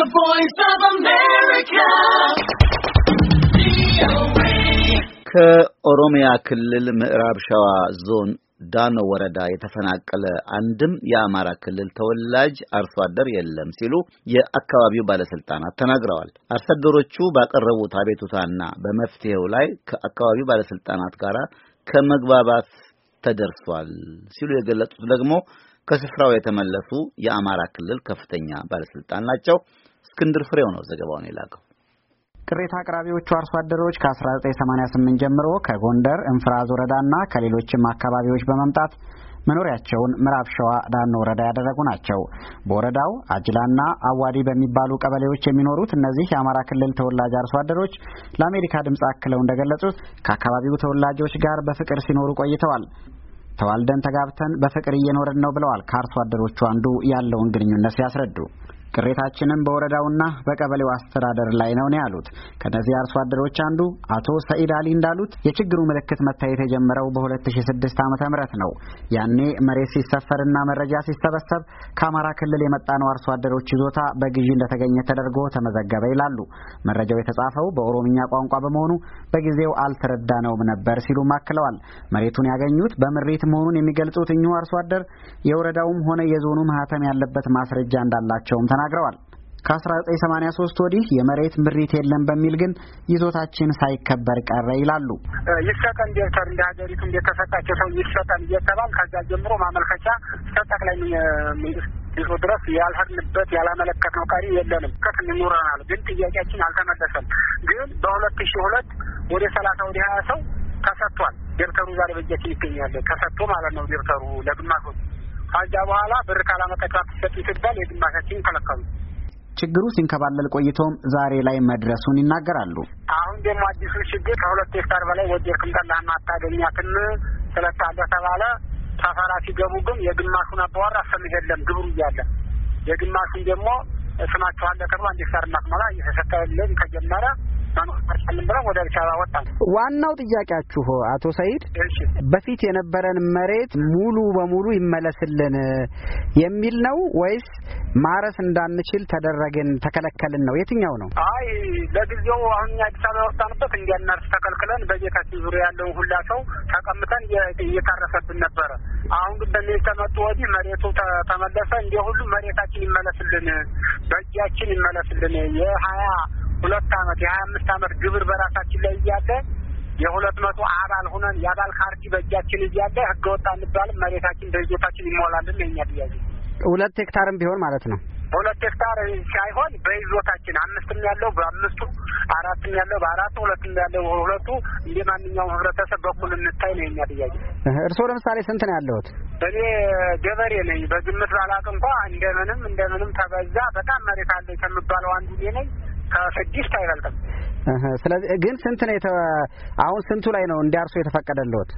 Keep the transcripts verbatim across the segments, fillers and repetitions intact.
The Voice of America. ከኦሮሚያ ክልል ምዕራብ ሸዋ ዞን ዳኖ ወረዳ የተፈናቀለ አንድም የአማራ ክልል ተወላጅ አርሶ አደር የለም ሲሉ የአካባቢው ባለስልጣናት ተናግረዋል። አርሶ አደሮቹ ባቀረቡት አቤቱታና በመፍትሄው ላይ ከአካባቢው ባለስልጣናት ጋር ከመግባባት ተደርሷል ሲሉ የገለጹት ደግሞ ከስፍራው የተመለሱ የአማራ ክልል ከፍተኛ ባለስልጣን ናቸው። እስክንድር ፍሬው ነው ዘገባውን የላከው። ቅሬታ አቅራቢዎቹ አርሶ አደሮች ከ1988 ጀምሮ ከጎንደር እንፍራዝ ወረዳና ከሌሎችም አካባቢዎች በመምጣት መኖሪያቸውን ምዕራብ ሸዋ ዳኖ ወረዳ ያደረጉ ናቸው። በወረዳው አጅላና አዋዲ በሚባሉ ቀበሌዎች የሚኖሩት እነዚህ የአማራ ክልል ተወላጅ አርሶ አደሮች ለአሜሪካ ድምጽ አክለው እንደገለጹት ከአካባቢው ተወላጆች ጋር በፍቅር ሲኖሩ ቆይተዋል። ተዋልደን ተጋብተን በፍቅር እየኖርን ነው ብለዋል። ከአርሶ አደሮቹ አንዱ ያለውን ግንኙነት ሲያስረዱ ቅሬታችንም በወረዳውና በቀበሌው አስተዳደር ላይ ነው ነው ያሉት። ከነዚህ አርሶ አደሮች አንዱ አቶ ሰኢድ አሊ እንዳሉት የችግሩ ምልክት መታየት የጀመረው በሁለት ሺህ ስድስት ዓመተ ምህረት ነው። ያኔ መሬት ሲሰፈርና መረጃ ሲሰበሰብ ከአማራ ክልል የመጣ ነው አርሶ አደሮች ይዞታ በግዢ እንደተገኘ ተደርጎ ተመዘገበ ይላሉ። መረጃው የተጻፈው በኦሮምኛ ቋንቋ በመሆኑ በጊዜው አልተረዳነውም ነበር ሲሉ ማክለዋል። መሬቱን ያገኙት በምሪት መሆኑን የሚገልጹት እኚሁ አርሶ አደር የወረዳውም ሆነ የዞኑ ማህተም ያለበት ማስረጃ እንዳላቸውም ተናግረዋል። ከ1983 ወዲህ የመሬት ምሪት የለም በሚል ግን ይዞታችን ሳይከበር ቀረ ይላሉ። ይሰጠን ደብተር እንደ ሀገሪቱ እንደተሰጣቸው ሰው ይሰጠን እየተባል ከዛ ጀምሮ ማመልከቻ ጠቅላይ ሚኒስትር ቢሮ ድረስ ያልሄድንበት ያላመለከትነው ቀሪ የለንም። ከት እንኖረናል ግን ጥያቄያችን አልተመለሰም። ግን በሁለት ሺህ ሁለት ወደ ሰላሳ ወደ ሀያ ሰው ተሰጥቷል። ደብተሩ ዛሬ በእጃችን ይገኛል። ተሰጥቶ ማለት ነው ደብተሩ ለግማሾች። ከዛ በኋላ ብር ካላመጣችሁ አትሰጡ ሲባል የግማሻችን ከለከሉ። ችግሩ ሲንከባለል ቆይቶም ዛሬ ላይ መድረሱን ይናገራሉ። አሁን ደግሞ አዲሱ ችግር ከሁለት ሄክታር በላይ ወደርክም ጠላህና አታገኛትም ስለታለ ተባለ። ሰፈራ ሲገቡ ግን የግማሹን አባወራ ስም የለም ግብሩ እያለ የግማሹን ደግሞ ስማቸው አለ ከተማ አንድ ሄክታር እናስመላ እየተሰጠልን ከጀመረ ወደ አዲስ አበባ ወጣ። ዋናው ጥያቄያችሁ አቶ ሰኢድ በፊት የነበረን መሬት ሙሉ በሙሉ ይመለስልን የሚል ነው ወይስ ማረስ እንዳንችል ተደረገን ተከለከልን ነው? የትኛው ነው? አይ ለጊዜው አሁን አዲስ አበባ ወጣንበት እንዲያናርስ ተከልክለን በቤታችን ዙሪያ ያለው ሁላ ሰው ተቀምጠን እየታረሰብን ነበረ። አሁን ግን በሚል ተመጡ ወዲህ መሬቱ ተመለሰ። እንደ ሁሉ መሬታችን ይመለስልን፣ በእጃችን ይመለስልን የሀያ ሁለት አመት የሀያ አምስት አመት ግብር በራሳችን ላይ እያለ የሁለት መቶ አባል ሆነን የአባል ካርዲ በእጃችን እያለ ህገወጥ አንባልም። መሬታችን በይዞታችን ይሞላልን የኛ ጥያቄ። ሁለት ሄክታርም ቢሆን ማለት ነው። ሁለት ሄክታር ሳይሆን በይዞታችን አምስትም ያለው በአምስቱ አራትም ያለው በአራቱ ሁለትም ያለው ሁለቱ እንደ ማንኛውም ህብረተሰብ በኩል እንታይ ነው የኛ ጥያቄ። እርስዎ ለምሳሌ ስንት ነው ያለሁት? እኔ ገበሬ ነኝ። በግምት ባላቅ እንኳን እንደምንም እንደምንም ተበዛ በጣም መሬት አለ ከምባለው አንዱ እኔ ነኝ። ከስድስት አይበልጥም። እህ ስለዚህ ግን ስንት ነው የተ አሁን ስንቱ ላይ ነው እንዲያርሱ የተፈቀደልዎት?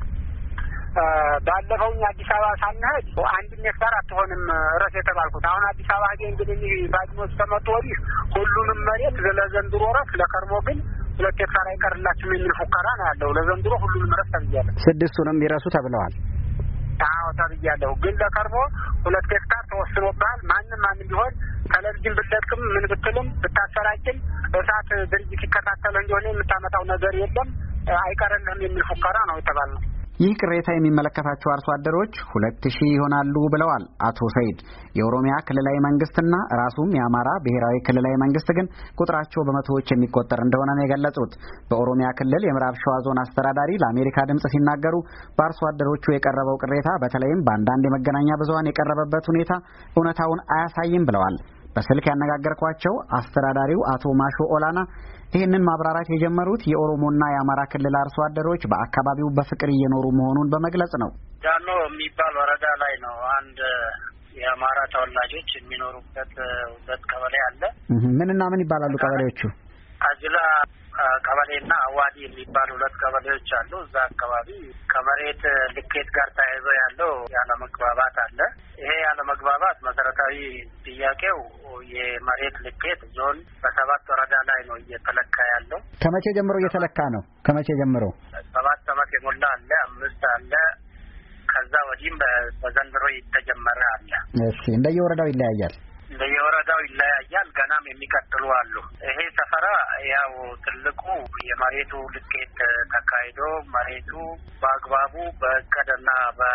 ባለፈው አዲስ አበባ ሳንሄድ አንድ ሄክታር አትሆንም ራስ የተባልኩት። አሁን አዲስ አበባ ሄጄ እንግዲህ ባድኖስ ተመጥቶ ወዲህ ሁሉንም መሬት ለዘንድሮ ራስ ለከርሞ ግን ሁለት ሄክታር አይቀርላችሁም የሚል ፉከራ ነው ያለው። ለዘንድሮ ሁሉንም ራስ ተብያለሁ። ስድስቱንም ይረሱ ተብለዋል። አዎ ተብያለሁ። ግን ለከርሞ ሁለት ሄክታር ተወስኖብሃል። ማንም ማንም ቢሆን ቴሌቪዥን ብትለቅም ምን ብትልም ብታሰራጭም እሳት ድርጅት ይከታተል እንደሆነ የምታመጣው ነገር የለም አይቀርልህም የሚል ፉከራ ነው የተባለው። ይህ ቅሬታ የሚመለከታቸው አርሶ አደሮች ሁለት ሺህ ይሆናሉ ብለዋል አቶ ሰኢድ። የኦሮሚያ ክልላዊ መንግስትና ራሱም የአማራ ብሔራዊ ክልላዊ መንግስት ግን ቁጥራቸው በመቶዎች የሚቆጠር እንደሆነ ነው የገለጹት። በኦሮሚያ ክልል የምዕራብ ሸዋ ዞን አስተዳዳሪ ለአሜሪካ ድምጽ ሲናገሩ በአርሶ አደሮቹ የቀረበው ቅሬታ በተለይም በአንዳንድ የመገናኛ ብዙሃን የቀረበበት ሁኔታ እውነታውን አያሳይም ብለዋል። በስልክ ያነጋገርኳቸው አስተዳዳሪው አቶ ማሾ ኦላና ይህንን ማብራራት የጀመሩት የኦሮሞና የአማራ ክልል አርሶ አደሮች በአካባቢው በፍቅር እየኖሩ መሆኑን በመግለጽ ነው። ዳኖ የሚባል ወረዳ ላይ ነው አንድ የአማራ ተወላጆች የሚኖሩበት ሁለት ቀበሌ አለ። ምንና ምን ይባላሉ ቀበሌዎቹ? አጅላ ቀበሌና አዋዲ የሚባሉ ሁለት ቀበሌዎች አሉ። እዛ አካባቢ ከመሬት ልኬት ጋር ተያይዞ ያለው ያለመግባባት አለ። ይሄ ያለመግባባት መሰረታዊ ጥያቄው የመሬት ልኬት ዞን በሰባት ወረዳ ላይ ነው እየተለካ ያለው። ከመቼ ጀምሮ እየተለካ ነው? ከመቼ ጀምሮ? ሰባት ዓመት የሞላ አለ፣ አምስት አለ፣ ከዛ ወዲህም በዘንድሮ የተጀመረ አለ። እሺ፣ እንደየወረዳው ይለያያል። እንደየወረዳው ይለያያል። ገና በዛም የሚቀጥሉ አሉ። ይሄ ሰፈራ ያው ትልቁ የመሬቱ ልኬት ተካሂዶ መሬቱ በአግባቡ በእቅድና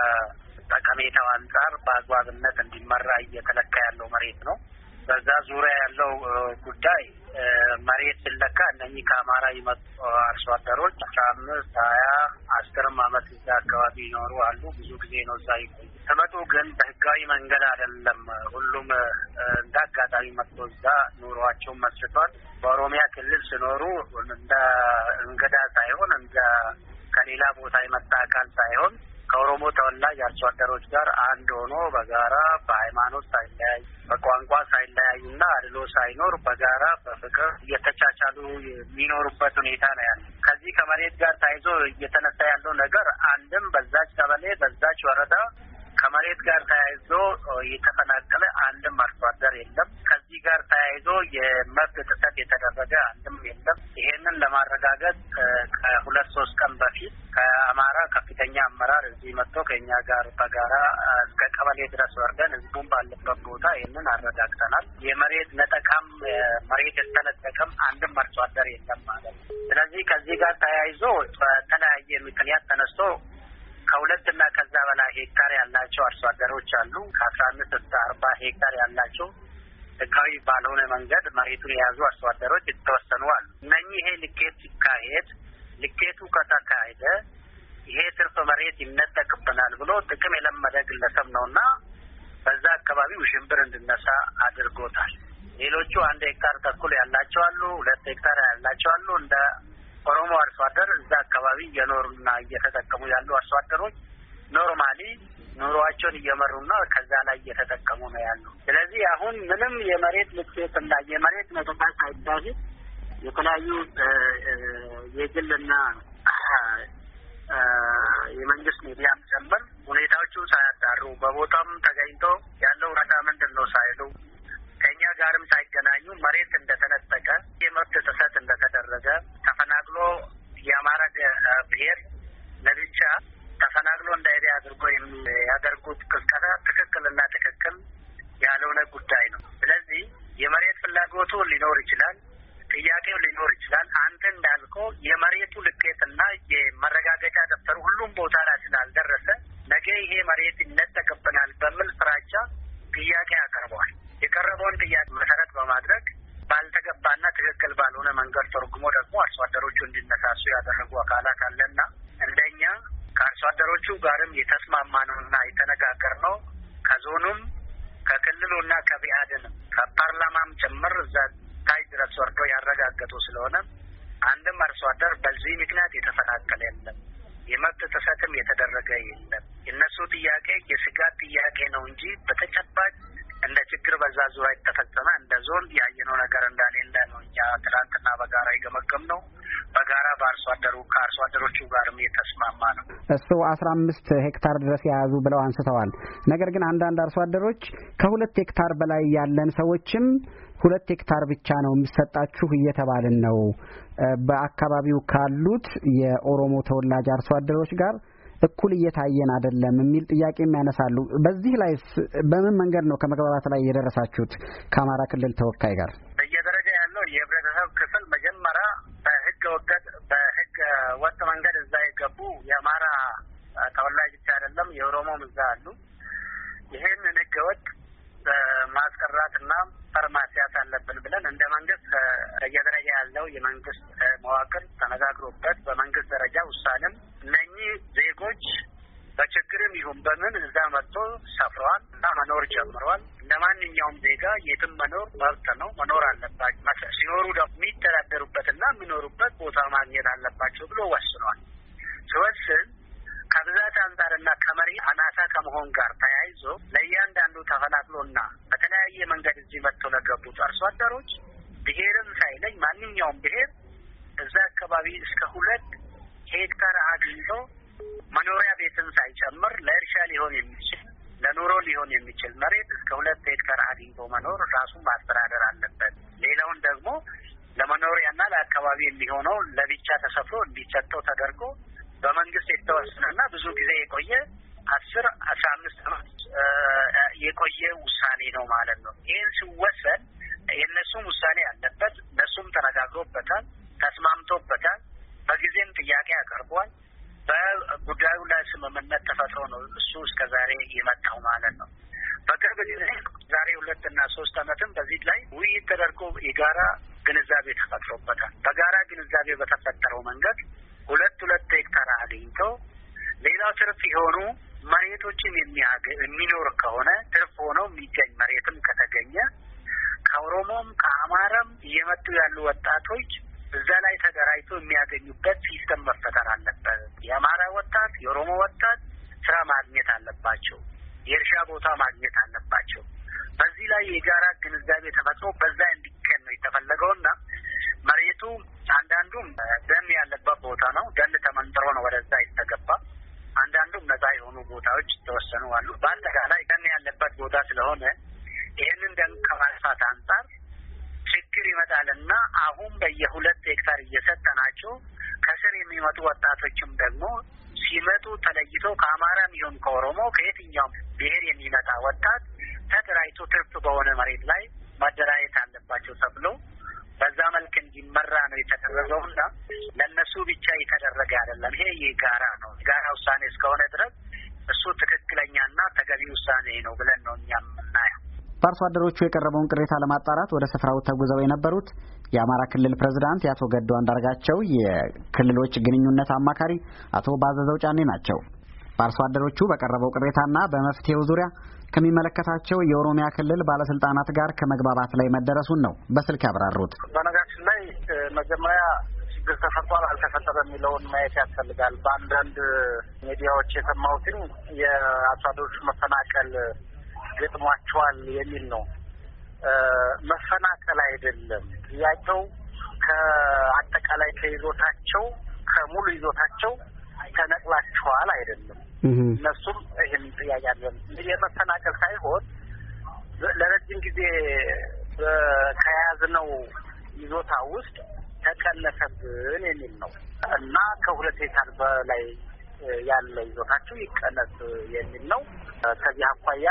በጠቀሜታው አንጻር በአግባብነት እንዲመራ እየተለካ ያለው መሬት ነው። በዛ ዙሪያ ያለው ጉዳይ መሬት ሲለካ እነኚህ ከአማራ ይመጡ አርሶ አደሮች አስራ አምስት ሀያ አስርም ዓመት እዛ አካባቢ ይኖሩ አሉ። ብዙ ጊዜ ነው እዛ ይቆዩ። ሲመጡ ግን በህጋዊ መንገድ አይደለም። ሁሉም እንደ አጋጣሚ መጥቶ እዛ ኑሯቸውን መስርቷል። በኦሮሚያ ክልል ሲኖሩ እንደ እንግዳ ሳይሆን እንደ ከሌላ ቦታ የመጣ አካል ሳይሆን ከኦሮሞ ተወላጅ አርሶ አደሮች ጋር አንድ ሆኖ በጋራ በሃይማኖት ሳይለያይ በቋንቋ ሳይለያዩና አድሎ ሳይኖር በጋራ በፍቅር እየተቻቻሉ የሚኖሩበት ሁኔታ ነው ያለው። ከዚህ ከመሬት ጋር ተያይዞ እየተነሳ ያለው ነገር አንድም በዛች ቀበሌ በዛች ወረዳ ከመሬት ጋር ተያይዞ የተፈናቀለ አንድም አርሶ አደር የለም። ከዚህ ጋር ተያይዞ የመብት ጥሰት የተደረገ አንድም የለም። ይሄንን ለማረጋገጥ ከሁለት ሶስት ቀን በፊት ከአማራ ከፍተኛ አመራር እዚህ መጥቶ ከኛ ጋር በጋራ እስከ ቀበሌ ድረስ ወርደን ህዝቡን ባለበት ቦታ ይሄንን አረጋግጠናል። የመሬት ነጠቃም መሬት የተነጠቀም አንድም አርሶ አደር የለም ማለት ነው። ስለዚህ ከዚህ ጋር ተያይዞ በተለያየ ምክንያት ተነስቶ ከሁለት እና ከዛ በላይ ሄክታር ያላቸው አርሶ አደሮች አሉ። ከአስራ አምስት እስከ አርባ ሄክታር ያላቸው ህጋዊ ባልሆነ መንገድ መሬቱን የያዙ አርሶ አደሮች የተወሰኑ አሉ። እነኚህ ይሄ ልኬት ሲካሄድ ልኬቱ ከተካሄደ ይሄ ትርፍ መሬት ይነጠቅብናል ብሎ ጥቅም የለመደ ግለሰብ ነውና በዛ አካባቢ ውሽንብር እንድነሳ አድርጎታል። ሌሎቹ አንድ ሄክታር ተኩል ያላቸው አሉ፣ ሁለት ሄክታር ያላቸው አሉ። እንደ ኦሮሞ አርሶ አደር እዛ አካባቢ እየኖሩና እየተጠቀሙ ያሉ አርሶ አደሮች ኖርማሊ ኑሯቸውን እየመሩና ከዛ ላይ እየተጠቀሙ ነው ያሉ። ስለዚህ አሁን ምንም የመሬት ልኬትና የመሬት ነጠቃ ሳይባል የተለያዩ የግልና የመንግስት ሚዲያም ጨምር ሁኔታዎቹን ሳያጣሩ በቦታም ተገኝቶ ያለው ሁኔታ ምንድን ነው ሳይሉ ከኛ ጋርም ሳይገናኙ መሬት እንደተነጠቀ የመብት ጥሰት እንደተደረገ ተፈናቅሎ የአማራ ብሔር ለብቻ ተፈናቅሎ እንዳይሄድ አድርጎ ያደርጉት ቅስቀሳ ትክክልና ትክክል ያልሆነ ጉዳይ ነው። ስለዚህ የመሬት ፍላጎቱ ሊኖር ይችላል፣ ጥያቄው ሊኖር ይችላል። አንተ እንዳልከው የመሬቱ ልኬትና የመረጋገጫ ደብተሩ ሁሉም ቦታ ላይ ስላልደረሰ ነገ ይሄ መሬት ይነጠቅብናል በሚል ፍራቻ ጥያቄ አቀርበዋል። የቀረበውን ጥያቄ መሰረት በማድረግ ባልተገባና ትክክል ባልሆነ መንገድ ተርጉሞ ደግሞ አርሶ አደሮቹ እንዲነሳሱ ያደረጉ አካላት አለና እንደኛ ከአርሶ አደሮቹ ጋርም የተስማማ ነውና የተነጋገር ነው። ከዞኑም ከክልሉና ከቢአድንም ከፓርላማም ጭምር እዛ ታይ ድረስ ወርዶ ያረጋገጡ ስለሆነ አንድም አርሶ አደር በዚህ ምክንያት የተፈናቀለ የለም። የመብት ጥሰትም የተደረገ የለም። የነሱ ጥያቄ የስጋት ጥያቄ ነው እንጂ በተጨባጭ እንደ ችግር በዛ ዙሪያ የተፈጸመ እንደ ዞን ያየነው ነገር እንዳሌለ ነው እኛ ትናንትና በጋራ የገመገም ነው። በጋራ በአርሶ አደሩ ከአርሶ አደሮቹ ጋርም የተስማማ ነው። እሱ አስራ አምስት ሄክታር ድረስ የያዙ ብለው አንስተዋል። ነገር ግን አንዳንድ አርሶ አደሮች ከሁለት ሄክታር በላይ ያለን ሰዎችም ሁለት ሄክታር ብቻ ነው የሚሰጣችሁ እየተባልን ነው በአካባቢው ካሉት የኦሮሞ ተወላጅ አርሶ አደሮች ጋር እኩል እየታየን አይደለም የሚል ጥያቄም ያነሳሉ። በዚህ ላይ በምን መንገድ ነው ከመግባባት ላይ የደረሳችሁት ከአማራ ክልል ተወካይ ጋር? በየደረጃ ያለው የህብረተሰብ ክፍል መጀመሪያ በህገ ወጥ በህገ ወጥ መንገድ እዛ የገቡ የአማራ ተወላጅ ብቻ አይደለም የኦሮሞም እዛ አሉ። ይሄንን ህገ ወጥ ማስቀራትና ፈርማሲያት አለብን ብለን እንደ መንግስት በየደረጃ ያለው የመንግስት መዋቅር ተነጋግሮበት በመንግስት ደረጃ ውሳኔም እነኚህ ዜጎች በችግርም ይሁን በምን እዛ መጥቶ ሰፍረዋል እና መኖር ጀምረዋል። ለማንኛውም ዜጋ የትም መኖር መብት ነው፣ መኖር አለባቸው። ሲኖሩ ደግሞ የሚተዳደሩበትና የሚኖሩበት ቦታ ማግኘት አለባቸው ብሎ ወስኗል። ሲወስን ከብዛት አንጻርና ከመሪ አናሳ ከመሆን ጋር ተያይዞ ለእያንዳንዱ ተፈናቅሎና በተለያየ መንገድ እዚህ መጥተው ለገቡት አርሶ አደሮች ብሔርም ሳይለይ ማንኛውም ብሔር እዛ አካባቢ እስከ ሁለት ሄክታር አግኝቶ መኖሪያ ቤትን ሳይጨምር ለእርሻ ሊሆን የሚችል ለኑሮ ሊሆን የሚችል መሬት እስከ ሁለት ሄክታር አግኝቶ መኖር ራሱን ማስተዳደር አለበት። ሌላውን ደግሞ ለመኖሪያና ለአካባቢ የሚሆነው ለብቻ ተሰፍሮ እንዲሰጠው ተደርጎ በመንግስት የተወሰነና ብዙ ጊዜ የቆየ አስር አስራ አምስት ዓመት የቆየ ውሳኔ ነው ማለት ነው። ይህን ሲወሰን የእነሱም ውሳኔ ያለበት እነሱም ተነጋግሮበታል፣ ተስማምቶበታል፣ በጊዜም ጥያቄ አቀርቧል። በጉዳዩ ላይ ስምምነት ተፈጥሮ ነው እሱ እስከዛሬ የመጣው ማለት ነው። በቅርብ ጊዜ ዛሬ ሁለትና ሶስት ዓመትም በዚህ ላይ ውይይት ተደርጎ የጋራ ግንዛቤ ተፈጥሮበታል። በጋራ ግንዛቤ በተፈጠረው መንገድ ሁለት ሁለት ሄክታር አግኝቶ ሌላው ትርፍ የሆኑ መሬቶችን የሚኖር ከሆነ ትርፍ ሆኖ የሚገኝ መሬትም ከተገኘ ከኦሮሞም ከአማራም እየመጡ ያሉ ወጣቶች እዛ ላይ ተደራጅቶ የሚያገኙበት ሲስተም መፈጠር አለበት። የአማራ ወጣት፣ የኦሮሞ ወጣት ስራ ማግኘት አለባቸው። የእርሻ ቦታ ማግኘት አለባቸው። በዚህ ላይ የጋራ ግንዛቤ ተፈጥሮ በዛ እንዲከን ነው የተፈለገውና መሬቱ አንዳንዱም ደን ያለበት ቦታ ነው። ደን ተመንጥሮ ነው ወደዛ የተገባ። አንዳንዱም ነፃ የሆኑ ቦታዎች ተወሰኑ አሉ። በአጠቃላይ ደን ያለበት ቦታ ስለሆነ ይህንን ደን ከማጥፋት አንጻር ችግር ይመጣልና አሁን በየሁለት ሄክታር እየሰጠናቸው ከስር የሚመጡ ወጣቶችም ደግሞ ሲመጡ ተለይቶ ከአማራም ይሁን ከኦሮሞ ከየትኛውም ብሔር የሚመጣ ወጣት ተደራጅቶ ትርፍ በሆነ መሬት ላይ መደራጀት አለባቸው ተብሎ በዛ መልክ እንዲመራ ነው የተደረገውና ለነሱ ብቻ የተደረገ አይደለም። ይሄ የጋራ ነው። የጋራ ውሳኔ እስከሆነ ድረስ እሱ ትክክለኛና ተገቢ ውሳኔ ነው ብለን ነው እኛ የምናየው። በአርሶ አደሮቹ የቀረበውን ቅሬታ ለማጣራት ወደ ስፍራው ተጉዘው የነበሩት የአማራ ክልል ፕሬዝዳንት የአቶ ገዱ አንዳርጋቸው የክልሎች ግንኙነት አማካሪ አቶ ባዘዘው ጫኔ ናቸው። በአርሶ አደሮቹ በቀረበው ቅሬታና በመፍትሄው ዙሪያ ከሚመለከታቸው የኦሮሚያ ክልል ባለስልጣናት ጋር ከመግባባት ላይ መደረሱን ነው በስልክ ያብራሩት። በነገራችን ላይ መጀመሪያ ችግር ተፈጥሯል አልተፈጠረም የሚለውን ማየት ያስፈልጋል። በአንዳንድ ሚዲያዎች የሰማሁትን የአርሶ አደሮቹ መፈናቀል ገጥሟቸዋል የሚል ነው። መፈናቀል አይደለም ጥያቄው፣ ከአጠቃላይ ከይዞታቸው ከሙሉ ይዞታቸው ተነቅላቸዋል አይደለም። እነሱም ይህን ጥያቄ አለን የመፈናቀል ሳይሆን ለረጅም ጊዜ ከያዝነው ይዞታ ውስጥ ተቀነሰብን የሚል ነው እና ከሁለት ሄክታር በላይ ያለ ይዞታቸው ይቀነስ የሚል ነው። ከዚህ አኳያ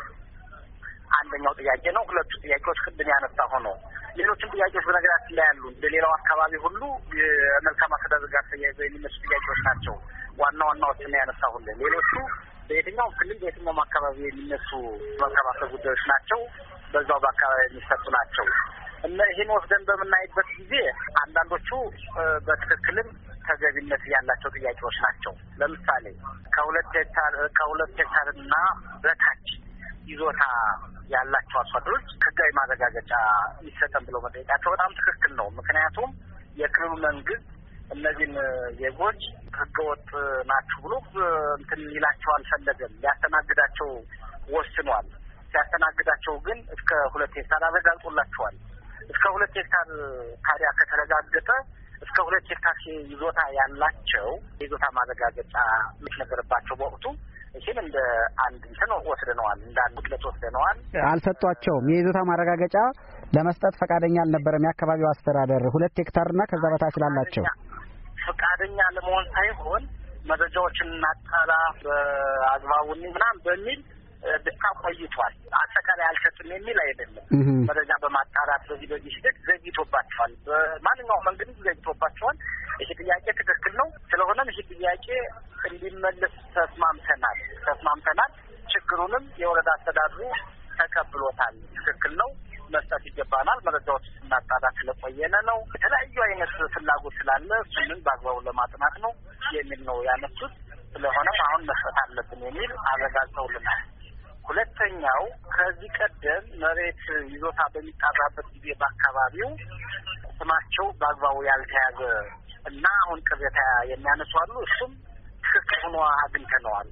አንደኛው ጥያቄ ነው። ሁለቱ ጥያቄዎች ቅድም ያነሳ ሆኖ ሌሎችም ጥያቄዎች በነገራችን ላይ ያሉ እንደሌላው አካባቢ ሁሉ የመልካም አስተዳደር ጋር ተያይዘው የሚነሱ ጥያቄዎች ናቸው። ዋና ዋናዎችን ያነሳሁልን ሌሎቹ በየትኛውም ክልል በየትኛውም አካባቢ የሚነሱ መከባበር ጉዳዮች ናቸው። በዛው በአካባቢ የሚሰጡ ናቸው እና ይህን ወስደን በምናይበት ጊዜ አንዳንዶቹ በትክክልም ተገቢነት ያላቸው ጥያቄዎች ናቸው። ለምሳሌ ከሁለት ሄክታር ከሁለት ሄክታርና በታች ይዞታ ያላቸው አርሶ አደሮች ህጋዊ ማረጋገጫ ይሰጠን ብለው መጠየቃቸው በጣም ትክክል ነው። ምክንያቱም የክልሉ መንግስት እነዚህን ዜጎች ህገወጥ ናችሁ ብሎ እንትን ይላቸው አልፈለገም። ሊያስተናግዳቸው ወስኗል። ሲያስተናግዳቸው ግን እስከ ሁለት ሄክታር አረጋግጦላቸዋል። እስከ ሁለት ሄክታር ታዲያ ከተረጋገጠ እስከ ሁለት ሄክታር ይዞታ ያላቸው የይዞታ ማረጋገጫ ነበረባቸው በወቅቱ። ይህን እንደ አንድ እንትን ወስደነዋል፣ እንደ አንድ ግለት ወስደነዋል። አልሰጧቸውም። የይዞታ ማረጋገጫ ለመስጠት ፈቃደኛ አልነበረም የአካባቢው አስተዳደር ሁለት ሄክታርና ከዛ በታች ላላቸው ፈቃደኛ ለመሆን ሳይሆን መረጃዎችን እናጣራ በአግባቡን ምናምን በሚል ብቻ ቆይቷል። አጠቃላይ አልሰጥም የሚል አይደለም። መረጃ በማጣራት በዚህ በዚህ ሂደት ዘግይቶባቸዋል። በማንኛውም መንገድ ዘግይቶባቸዋል። ይሄ ጥያቄ ትክክል ነው። ስለሆነም ይሄ ጥያቄ እንዲመለስ ተስማምተናል ተስማምተናል። ችግሩንም የወረዳ አስተዳድሩ ተቀብሎታል። ትክክል ነው፣ መስጠት ይገባናል። መረጃዎች ስናጣራ ስለቆየነ ነው። የተለያዩ አይነት ፍላጎት ስላለ እሱንም በአግባቡ ለማጥናት ነው የሚል ነው ያነሱት። ስለሆነም አሁን መስጠት አለብን የሚል አረጋግጠውልናል። ሁለተኛው ከዚህ ቀደም መሬት ይዞታ በሚጣራበት ጊዜ በአካባቢው ስማቸው በአግባቡ ያልተያዘ እና አሁን ቅሬታ የሚያነሱ አሉ። እሱም ትክክል ሆኖ አግኝተነዋል።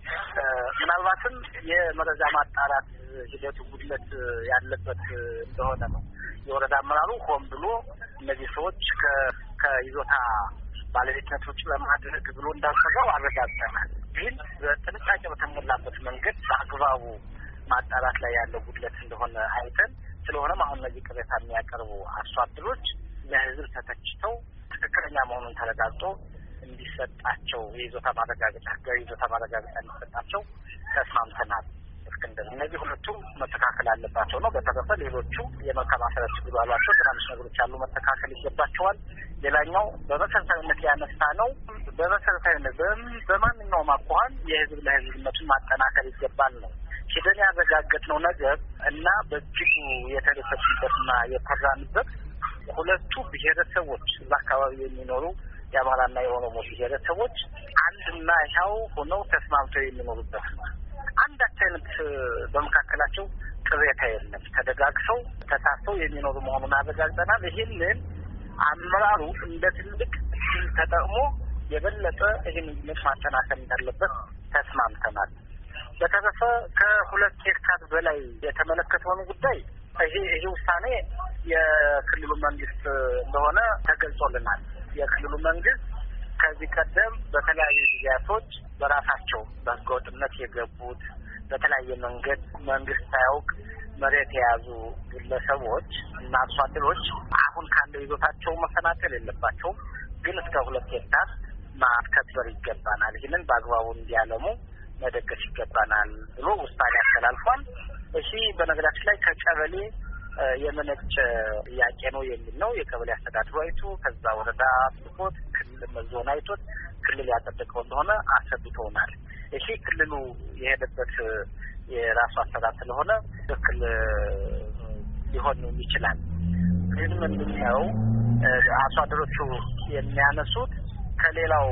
ምናልባትም የመረጃ ማጣራት ሂደቱ ጉድለት ያለበት እንደሆነ ነው። የወረዳ አመራሩ ሆን ብሎ እነዚህ ሰዎች ከይዞታ ባለቤትነት ውጭ ለማድረግ ብሎ እንዳሰራው አረጋግጠናል። ግን በጥንቃቄ በተሞላበት መንገድ በአግባቡ ማጣራት ላይ ያለው ጉድለት እንደሆነ አይተን ስለሆነም አሁን እነዚህ ቅሬታ የሚያቀርቡ አርሶ አደሮች ለሕዝብ ተተችተው ትክክለኛ መሆኑን ተረጋግጦ እንዲሰጣቸው የይዞታ ማረጋገጫ ህጋዊ ይዞታ ማረጋገጫ እንዲሰጣቸው ተስማምተናል። እስክንድር። እነዚህ ሁለቱ መተካከል አለባቸው ነው። በተረፈ ሌሎቹ የመልካም አስተዳደር ችግር ያሏቸው ትናንሽ ነገሮች አሉ፣ መተካከል ይገባቸዋል። ሌላኛው በመሰረታዊነት ያነሳ ነው። በመሰረታዊነት በማንኛውም አኳኋን የህዝብ ለህዝብነቱን ማጠናከር ይገባል ነው ሂደን ያረጋገጥነው ነገር እና በእጅጉ የተደሰትንበትና የኮራንበት ሁለቱ ብሔረሰቦች እዛ አካባቢ የሚኖሩ የአማራና የኦሮሞ ብሔረሰቦች አንድና ያው ሆነው ተስማምተው የሚኖሩበት ነው። አንዳች አይነት በመካከላቸው ቅሬታ የለም። ተደጋግፈው ተሳሰው የሚኖሩ መሆኑን አረጋግጠናል። ይህንን አመራሩ እንደ ትልቅ ተጠቅሞ የበለጠ ይህን ልጅ ማጠናከር እንዳለበት ተስማምተናል። በተረፈ ከሁለት ሄክታር በላይ የተመለከተውን ጉዳይ ይሄ ይሄ ውሳኔ የክልሉ መንግስት እንደሆነ ተገልጾልናል። የክልሉ መንግስት ከዚህ ቀደም በተለያዩ ጊዜያቶች በራሳቸው በህገወጥነት የገቡት በተለያየ መንገድ መንግስት ሳያውቅ መሬት የያዙ ግለሰቦች እና አርሶ አደሮች አሁን ካለው ይዞታቸው መፈናቀል የለባቸውም፣ ግን እስከ ሁለት ሄክታር ማስከበር ይገባናል፣ ይህንን በአግባቡ እንዲያለሙ መደገፍ ይገባናል ብሎ ውሳኔ አስተላልፏል። እሺ በነገራችን ላይ ከቀበሌ የመነጨ ጥያቄ ነው የሚል ነው። የቀበሌ አስተዳደሩ አይቶ ከዛ ወረዳ አስቦት ክልል መዞን አይቶት ክልል ያጸደቀው እንደሆነ አሰብተውናል። እሺ ክልሉ የሄደበት የራሱ አስተዳደር ስለሆነ ትክክል ሊሆን ይችላል። ግን ምንድነው አርሶ አደሮቹ የሚያነሱት ከሌላው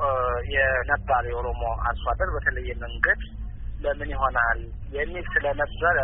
የነባር የኦሮሞ አርሶ አደር በተለየ መንገድ ለምን ይሆናል የሚል ስለነበረ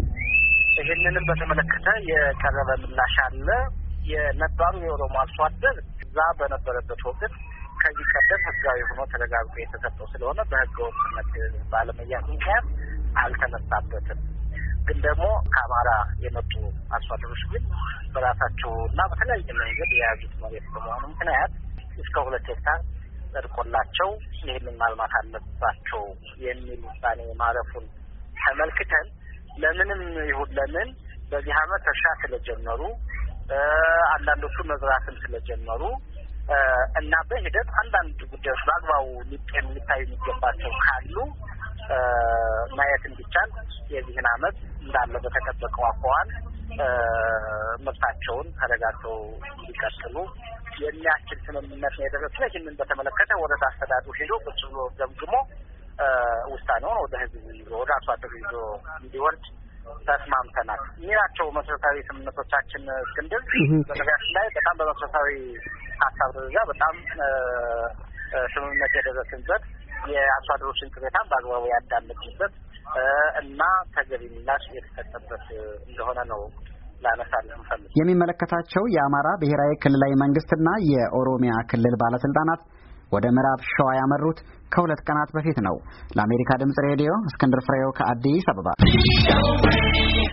ይህንንም በተመለከተ የቀረበ ምላሽ አለ። የነባሩ የኦሮሞ አርሶ አደር እዛ በነበረበት ወቅት ከዚህ ቀደም ህጋዊ ሆኖ ተረጋግጦ የተሰጠው ስለሆነ በህገ ወጥነት ባለመያዝ ምክንያት አልተነሳበትም። ግን ደግሞ ከአማራ የመጡ አርሶ አደሮች ግን በራሳቸው እና በተለያየ መንገድ የያዙት መሬት በመሆኑ ምክንያት እስከ ሁለት ሄክታር ጸድቆላቸው ይህንን ማልማት አለባቸው የሚል ውሳኔ ማረፉን ተመልክተን ለምንም ይሁን ለምን በዚህ ዓመት እርሻ ስለጀመሩ አንዳንዶቹ መዝራትም ስለጀመሩ እና በሂደት አንዳንድ ጉዳዮች በአግባቡ ሊታዩ የሚገባቸው ካሉ ማየት እንዲቻል የዚህን ዓመት እንዳለ በተጠበቀው አኳኋን ምርታቸውን ተረጋግተው እንዲቀጥሉ የሚያስችል ስምምነት ነው የደረስነው። ይህንን በተመለከተ ወረዳ አስተዳደሩ ሄዶ ቁጭ ብሎ ገምግሞ ውሳኔውን ወደ ህዝብ ይዞ ወደ አርሶ አደሩ ይዞ እንዲወርድ ተስማምተናል። ይህናቸው መሰረታዊ ስምምነቶቻችን። እስክንድር በነገራችን ላይ በጣም በመሰረታዊ ሀሳብ ደረጃ በጣም ስምምነት የደረስንበት የአርሶ አደሮችን ቅሬታን በአግባቡ ያዳመጥንበት እና ተገቢ ምላሽ የተሰጠበት እንደሆነ ነው ላነሳልህ ፈልግ። የሚመለከታቸው የአማራ ብሔራዊ ክልላዊ መንግስትና የኦሮሚያ ክልል ባለስልጣናት ወደ ምዕራብ ሸዋ ያመሩት ከሁለት ቀናት በፊት ነው። ለአሜሪካ ድምጽ ሬዲዮ እስክንድር ፍሬው ከአዲስ አበባ